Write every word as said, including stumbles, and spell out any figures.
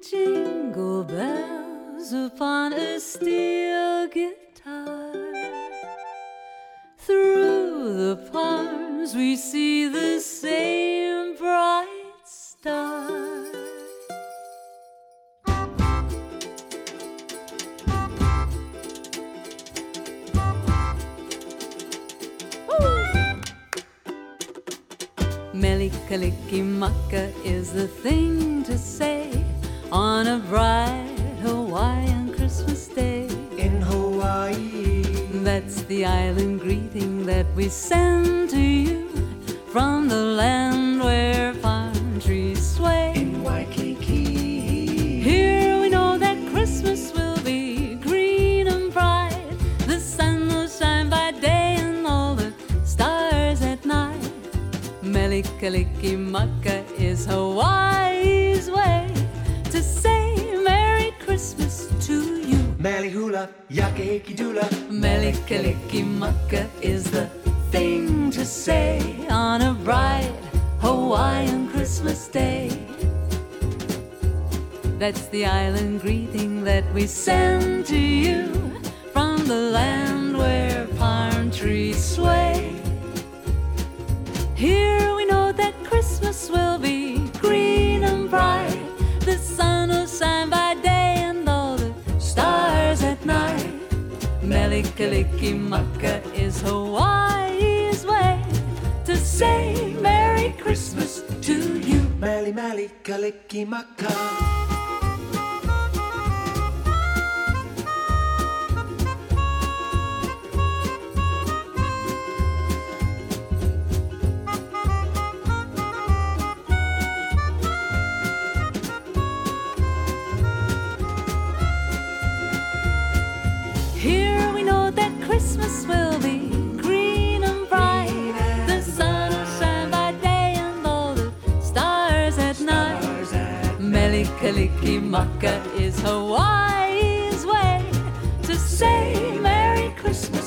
Jingle bells upon a steel guitar. Through the palms we see the same bright star. Mele Kalikimaka is the thing to say on a bright Hawaiian Christmas day. In Hawaii, that's the island greeting that we send to you from the land where palm trees sway. In Waikiki, here we know that Christmas will be green and bright. The sun will shine by day and all the stars at night. Mele Kalikimaka is Hawaii's way to say Merry Christmas to you. Mele hula, Yake Dula. Mele Kalikimaka is the thing to say on a bright Hawaiian Christmas day. That's the island greeting that we send to you from the land where palm trees sway. Here we know that Christmas will be green and bright. The sun will shine by day and all the stars at night. Mele Kalikimaka is Hawaii's way to say Merry Christmas to you. Mele Mele Kalikimaka. Here we know that Christmas will be green and bright. The sun will shine by day and all the stars at night. Mele Kalikimaka is Hawaii's way to say Merry Christmas